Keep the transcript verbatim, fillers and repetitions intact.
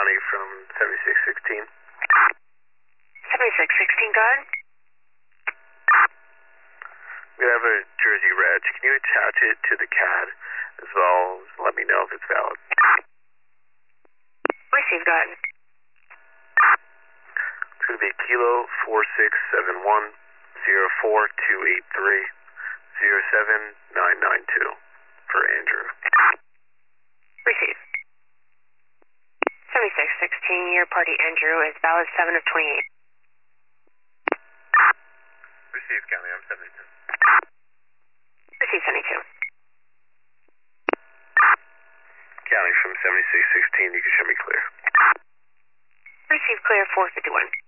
County from seventy-six sixteen. seventy-six sixteen, go ahead. We have a Jersey Reg. Can you attach it to the C A D as well as let me know if it's valid? Receive, go ahead. It's going to be Kilo four six seven one zero four two eight three zero seven nine nine two for Andrew. Receive. seventy-six sixteen, your party Andrew is valid seven of twenty-eight. Receive, County, I'm seventy-two. Receive seventy-two. County from seventy-six sixteen, you can show me clear. Receive clear four fifty-one.